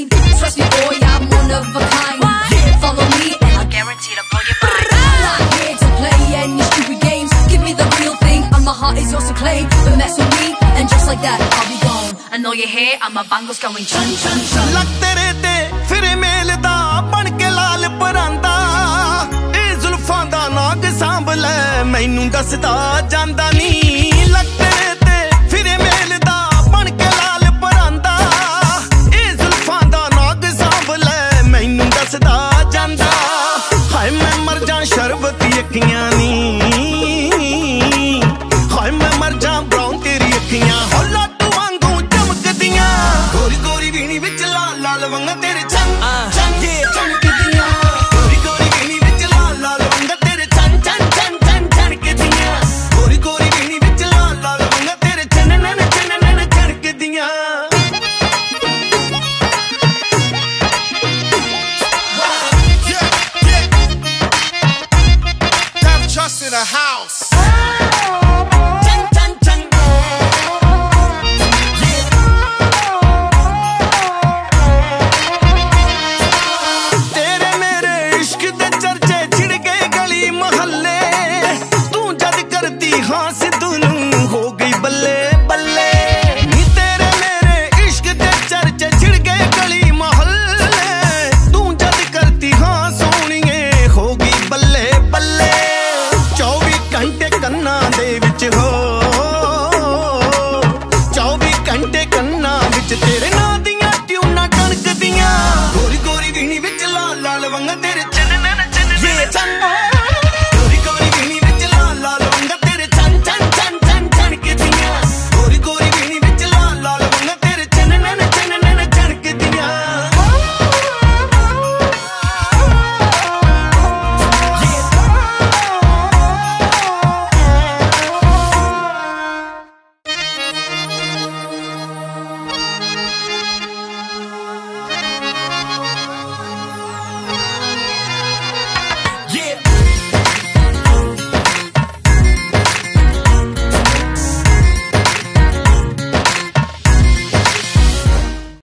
mean? Trust me, boy, I'm one of a kind. Yeah, follow me and I guarantee to blow your mind. I'm not here to play any stupid games. Give me the real thing and my heart is yours to claim. But mess with me and just like that I'll be gone. I know you're here and my bangles going chun chun chun. ਲੱਗ ਤੇਰੇ ਤੇ ਫਿਰ ਮੇਲਦਾ ਬਣ ਕੇ ਲਾਲ ਪਰਾਂਦਾ ਇਹ ਜ਼ੁਲਫਾਂ ਦਾ ਨਾਗ ਸਾਂਭ ਲੈ ਮੈਨੂੰ ਦੱਸਦਾ ਜਾਂਦਾ ਨਹੀਂ ਲੱਗ ਤੇਰੇ ਤੇ ਫਿਰ ਮੇਲਦਾ ਬਣ ਕੇ ਲਾਲ ਪਰਾਂਦਾ ਇਹ ਜ਼ੁਲਫਾਂ ਦਾ ਨਾਗ ਸਾਂਭ ਲੈ ਮੈਨੂੰ ਦੱਸਦਾ ਜਾਂਦਾ ਹਾਏ ਮੈਂ ਮਰ ਜਾਂ ਸ਼ਰਬਤ ਅੱਖੀਆਂ ਨੀ ਹਾਏ ਮੈਂ ਮਰ ਜਾਂ ਬਰਾਉਨ ਤੇਰੀ ਅੱਖੀਆਂ ਹੋ ਲੱਟੂ ਵਾਂਗੂ ਚਮਕਦੀਆਂ ਗੋਰੀ ਗੋਰੀ ਵੀਣੀ ਵਿੱਚ ਲਾਲ ਲਾਲ ਵੰਗਾਂ ਤੇਰੇ ਚੰਨ ਚੰਨ